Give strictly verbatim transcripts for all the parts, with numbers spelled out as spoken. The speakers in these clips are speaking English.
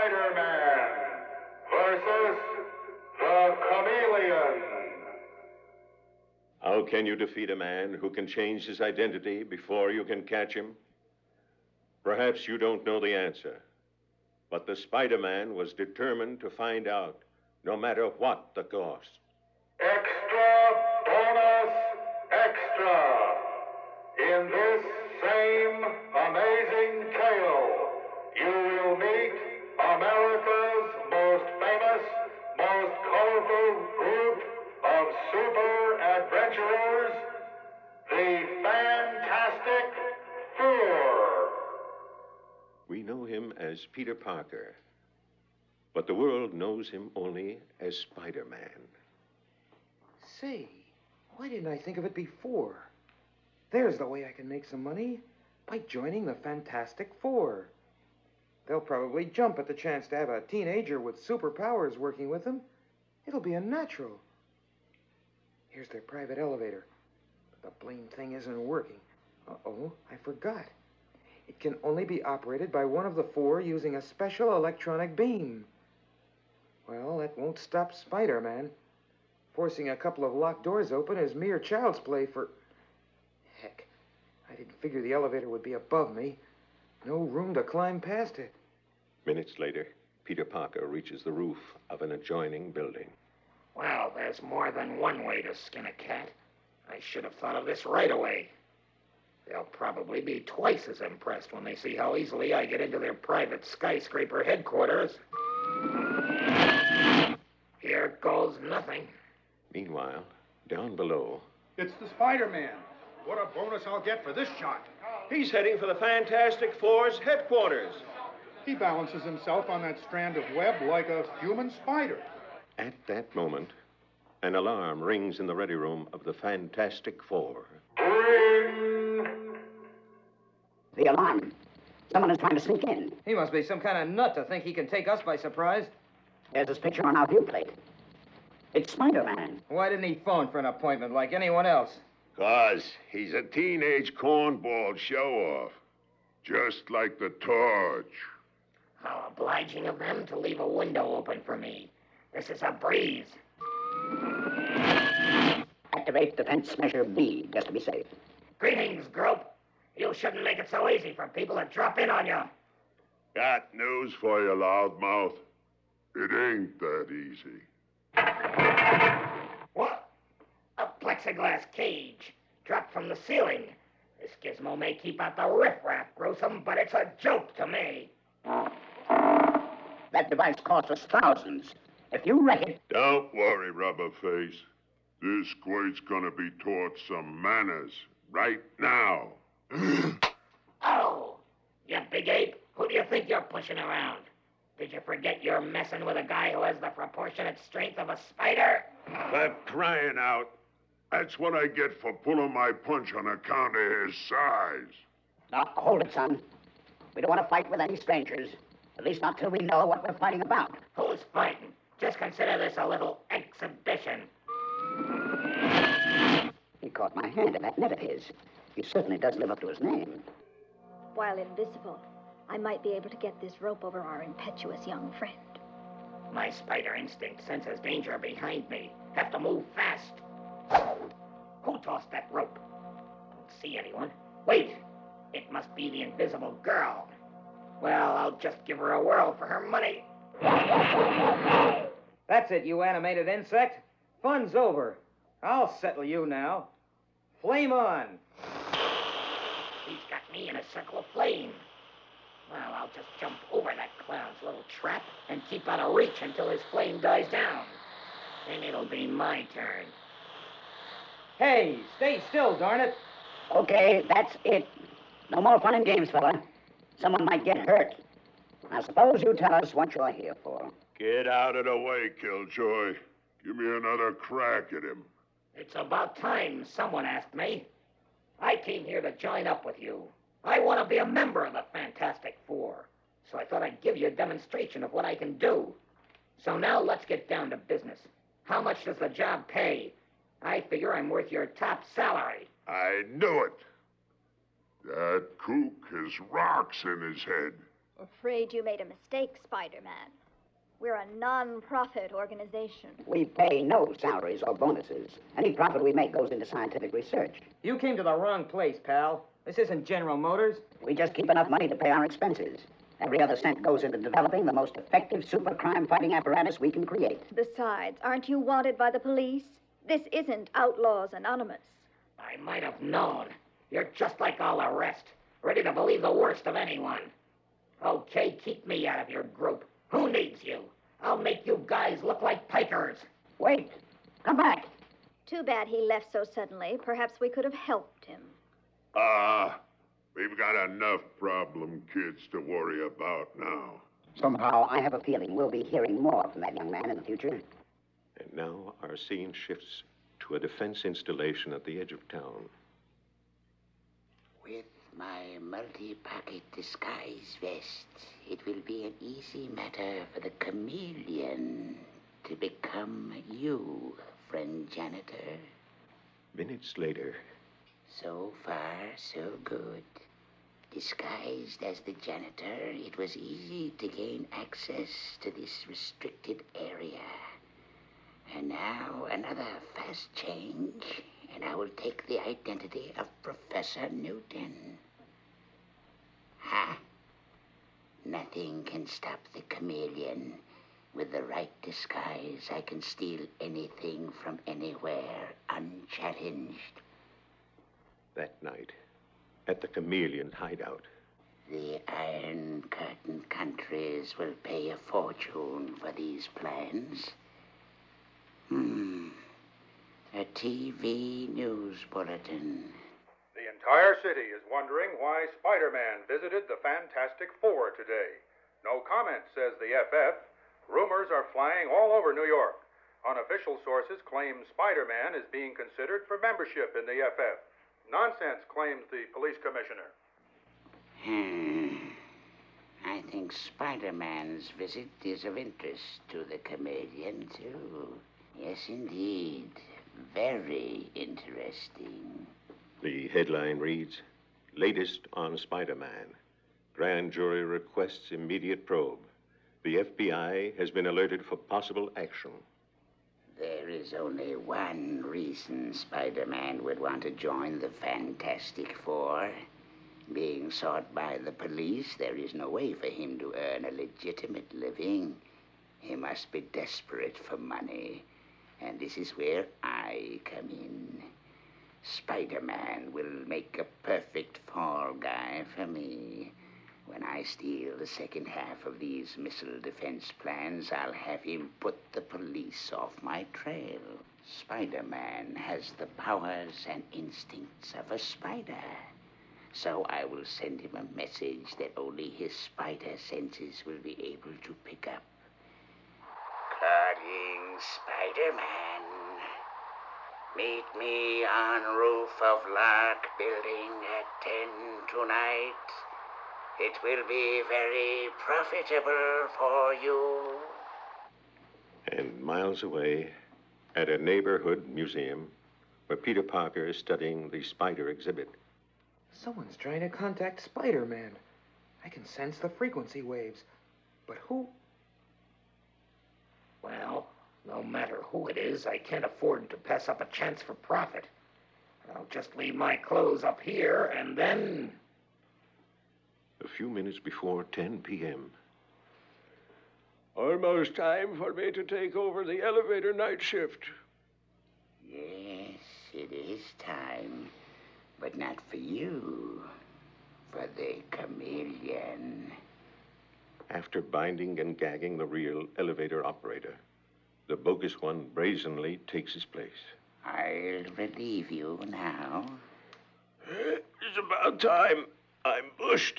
Spider-Man versus the Chameleon. How can you defeat a man who can change his identity before you can catch him? Perhaps you don't know the answer, but the Spider-Man was determined to find out, no matter what the cost. Extra bonus extra. In this same amazing tale, you will meet America's most famous, most colorful group of super adventurers, the Fantastic Four. We know him as Peter Parker, but the world knows him only as Spider-Man. Say, why didn't I think of it before? There's the way I can make some money, by joining the Fantastic Four. They'll probably jump at the chance to have a teenager with superpowers working with them. It'll be a natural. Here's their private elevator. But the blame thing isn't working. Uh-oh, I forgot. It can only be operated by one of the four using a special electronic beam. Well, that won't stop Spider-Man. Forcing a couple of locked doors open is mere child's play for... Heck, I didn't figure the elevator would be above me. No room to climb past it. Minutes later, Peter Parker reaches the roof of an adjoining building. Well, there's more than one way to skin a cat. I should have thought of this right away. They'll probably be twice as impressed when they see how easily I get into their private skyscraper headquarters. Here goes nothing. Meanwhile, down below... It's the Spider-Man. What a bonus I'll get for this shot. He's heading for the Fantastic Four's headquarters. He balances himself on that strand of web like a human spider. At that moment, an alarm rings in the ready room of the Fantastic Four. Bring The alarm. Someone is trying to sneak in. He must be some kind of nut to think he can take us by surprise. There's his picture on our viewplate. It's Spider-Man. Why didn't he phone for an appointment like anyone else? 'Cause he's a teenage cornball show-off. Just like the Torch. How obliging of them to leave a window open for me. This is a breeze. Activate defense measure B, just to be safe. Greetings, Grope. You shouldn't make it so easy for people to drop in on you. Got news for you, loudmouth. It ain't that easy. What? A plexiglass cage dropped from the ceiling. This gizmo may keep out the riffraff, Gruesome, but it's a joke to me. That device cost us thousands. If you wreck it... Don't worry, Rubberface. This squid's gonna be taught some manners right now. Oh, you big ape. Who do you think you're pushing around? Did you forget you're messing with a guy who has the proportionate strength of a spider? For crying out. That's what I get for pulling my punch on account of his size. Now, hold it, son. We don't want to fight with any strangers. At least not till we know what we're fighting about. Who's fighting? Just consider this a little exhibition. He caught my hand in that net of his. He certainly does live up to his name. While invisible, I might be able to get this rope over our impetuous young friend. My spider instinct senses danger behind me. Have to move fast. Who tossed that rope? Don't see anyone. Wait, it must be the invisible girl. Well, I'll just give her a whirl for her money. That's it, you animated insect. Fun's over. I'll settle you now. Flame on. He's got me in a circle of flame. Well, I'll just jump over that clown's little trap and keep out of reach until his flame dies down. Then it'll be my turn. Hey, stay still, darn it. Okay, that's it. No more fun and games, fella. Someone might get hurt. Now, suppose you tell us what you're here for. Get out of the way, Killjoy. Give me another crack at him. It's about time someone asked me. I came here to join up with you. I want to be a member of the Fantastic Four. So I thought I'd give you a demonstration of what I can do. So now let's get down to business. How much does the job pay? I figure I'm worth your top salary. I knew it. That kook has rocks in his head. Afraid you made a mistake, Spider-Man. We're a non-profit organization. We pay no salaries or bonuses. Any profit we make goes into scientific research. You came to the wrong place, pal. This isn't General Motors. We just keep enough money to pay our expenses. Every other cent goes into developing the most effective super crime fighting apparatus we can create. Besides, aren't you wanted by the police? This isn't Outlaws Anonymous. I might have known. You're just like all the rest, ready to believe the worst of anyone. Okay, keep me out of your group. Who needs you? I'll make you guys look like pikers. Wait. Come back. Too bad he left so suddenly. Perhaps we could have helped him. Ah, we've got enough problem kids to worry about now. Somehow, I have a feeling we'll be hearing more from that young man in the future. And now our scene shifts to a defense installation at the edge of town. With my multi-pocket disguise vest, it will be an easy matter for the chameleon to become you, friend janitor. Minutes later. So far, so good. Disguised as the janitor, it was easy to gain access to this restricted area. And now another fast change, and I will take the identity of Professor Newton. Ha! Nothing can stop the chameleon. With the right disguise, I can steal anything from anywhere, unchallenged. That night, at the chameleon hideout. The Iron Curtain countries will pay a fortune for these plans. Hmm. A T V news bulletin. The entire city is wondering why Spider-Man visited the Fantastic Four today. No comment, says the F F. Rumors are flying all over New York. Unofficial sources claim Spider-Man is being considered for membership in the F F. Nonsense, claims the police commissioner. Hmm. I think Spider-Man's visit is of interest to the chameleon, too. Yes, indeed. Very interesting. The headline reads, Latest on Spider-Man. Grand jury requests immediate probe. The F B I has been alerted for possible action. There is only one reason Spider-Man would want to join the Fantastic Four. Being sought by the police, there is no way for him to earn a legitimate living. He must be desperate for money. And this is where I come in. Spider-Man will make a perfect fall guy for me. When I steal the second half of these missile defense plans, I'll have him put the police off my trail. Spider-Man has the powers and instincts of a spider. So I will send him a message that only his spider senses will be able to pick up. Calling Spider-Man. Meet me on roof of Lark Building at ten tonight. It will be very profitable for you. And miles away, at a neighborhood museum, where Peter Parker is studying the spider exhibit. Someone's trying to contact Spider-Man. I can sense the frequency waves. But who? Well, no matter who it is, I can't afford to pass up a chance for profit. I'll just leave my clothes up here, and then... A few minutes before ten p.m. Almost time for me to take over the elevator night shift. Yes, it is time. But not for you. For the chameleon. After binding and gagging the real elevator operator, the bogus one brazenly takes his place. I'll relieve you now. It's about time. I'm bushed.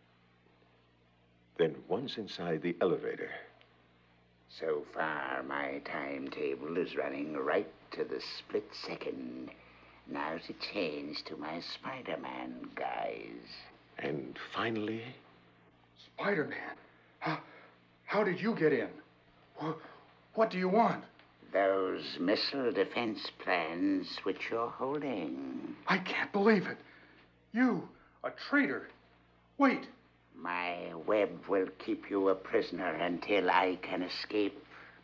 Then once inside the elevator... So far, my timetable is running right to the split second. Now to change to my Spider-Man guise. And finally... Spider-Man? How, how did you get in? What, what do you want? Those missile defense plans which you're holding. I can't believe it. You, a traitor. Wait. My web will keep you a prisoner until I can escape.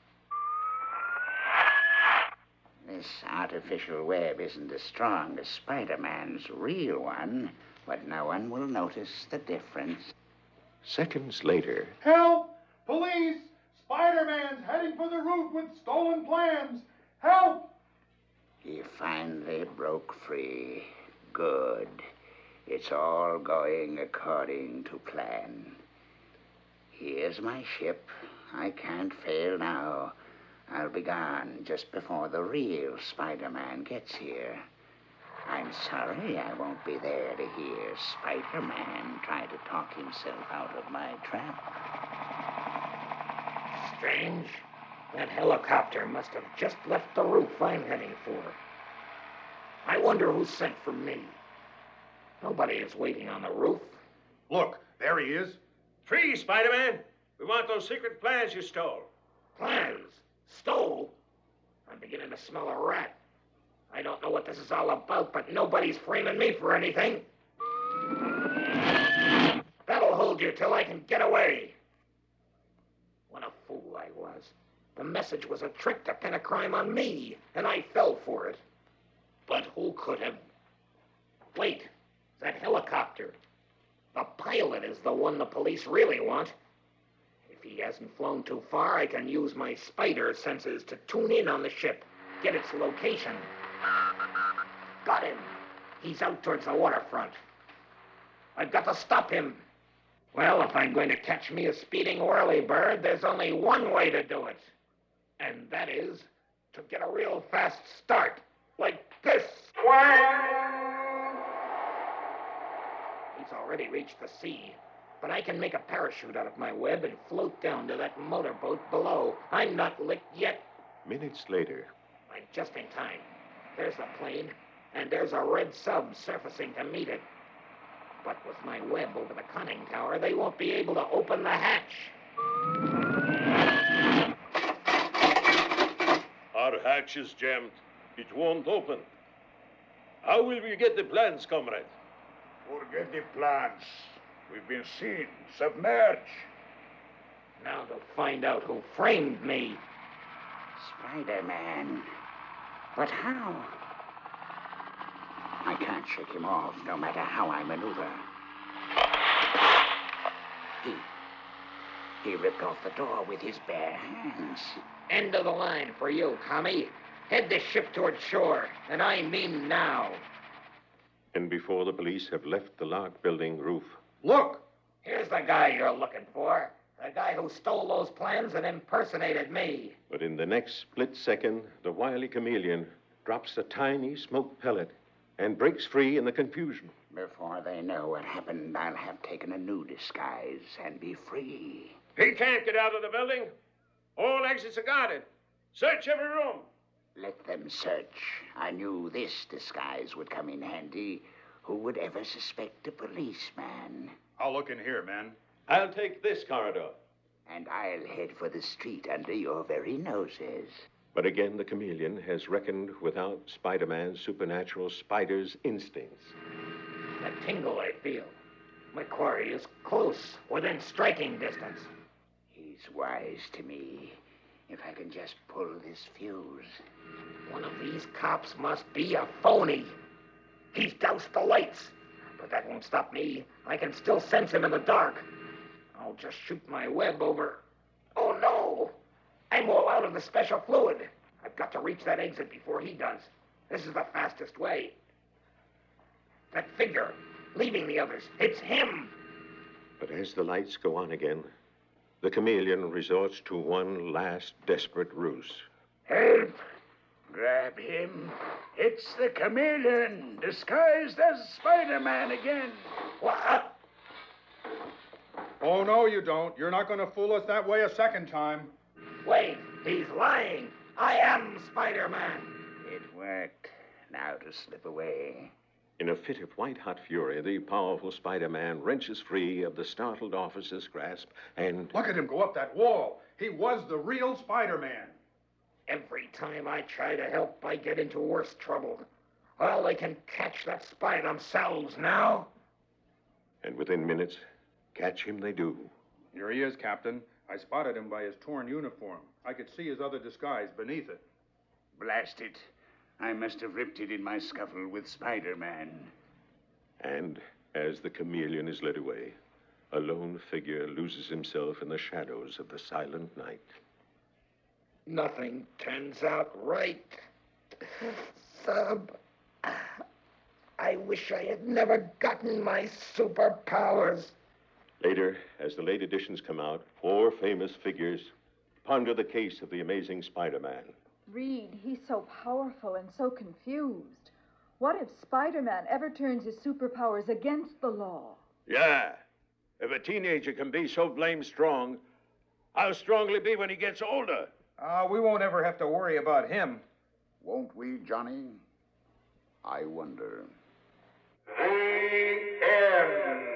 This artificial web isn't as strong as Spider-Man's real one, but no one will notice the difference. Seconds later, Help! Police! Spider-Man's heading for the roof with stolen plans! Help! He finally broke free. Good. It's all going according to plan. Here's my ship. I can't fail now. I'll be gone just before the real Spider-Man gets here. I'm sorry I won't be there to hear Spider-Man try to talk himself out of my trap. Strange. That helicopter must have just left the roof I'm heading for. I wonder who sent for me. Nobody is waiting on the roof. Look, there he is. Freeze, Spider-Man. We want those secret plans you stole. Plans? Stole? I'm beginning to smell a rat. I don't know what this is all about, but nobody's framing me for anything. That'll hold you till I can get away. What a fool I was. The message was a trick to pin a crime on me, and I fell for it. But who could have... Wait, that helicopter. The pilot is the one the police really want. If he hasn't flown too far, I can use my spider senses to tune in on the ship, get its location. Got him. He's out towards the waterfront. I've got to stop him. Well, if I'm going to catch me a speeding whirlybird, there's only one way to do it. And that is to get a real fast start, like this. He's already reached the sea, but I can make a parachute out of my web and float down to that motorboat below. I'm not licked yet. minutes later, I'm just in time. There's the plane, and there's a red sub surfacing to meet it. But with my web over the conning tower, they won't be able to open the hatch. Our hatch is jammed. It won't open. How will we get the plans, comrade? Forget the plans. We've been seen. Submerge. Now to find out who framed me. Spider-Man. But how? I can't shake him off, no matter how I maneuver. He... He ripped off the door with his bare hands. End of the line for you, commie. Head the ship toward shore, and I mean now. and before the police have left the Lark building roof. Look! Here's the guy you're looking for. The guy who stole those plans and impersonated me. But in the next split second, the wily chameleon drops a tiny smoke pellet and breaks free in the confusion. Before they know what happened, I'll have taken a new disguise and be free. He can't get out of the building. All exits are guarded. Search every room. Let them search. I knew this disguise would come in handy. Who would ever suspect a policeman? I'll look in here, men. I'll take this corridor. And I'll head for the street under your very noses. But again, the chameleon has reckoned without Spider-Man's supernatural spider's instincts. The tingle I feel. My quarry is close, within striking distance. He's wise to me. If I can just pull this fuse. One of these cops must be a phony. He's doused the lights. But that won't stop me. I can still sense him in the dark. I'll just shoot my web over. Oh, no! I'm all out of the special fluid. I've got to reach that exit before he does. This is the fastest way. That figure, leaving the others. It's him! But as the lights go on again, the chameleon resorts to one last desperate ruse. Help! Grab him. It's the chameleon, disguised as Spider-Man again. What? Oh, no, you don't. You're not going to fool us that way a second time. Wait, he's lying. I am Spider-Man. It worked. Now to slip away. In a fit of white-hot fury, the powerful Spider-Man wrenches free of the startled officer's grasp and... Look at him go up that wall. He was the real Spider-Man. Every time I try to help, I get into worse trouble. Well, they can catch that spy themselves now. And within minutes, Catch him they do. Here he is, Captain. I spotted him by his torn uniform. I could see his other disguise beneath it. Blast it. I must have ripped it in my scuffle with Spider-Man. And as the chameleon is led away, a lone figure loses himself in the shadows of the silent night. Nothing turns out right. Sub, I wish I had never gotten my superpowers. Later, as the late editions come out, four famous figures ponder the case of the amazing Spider-Man. Reed, he's so powerful and so confused. What if Spider-Man ever turns his superpowers against the law? Yeah. If a teenager can be so blamed strong, how strong will he be when he gets older? Uh, we won't ever have to worry about him. Won't we, Johnny? I wonder. The end.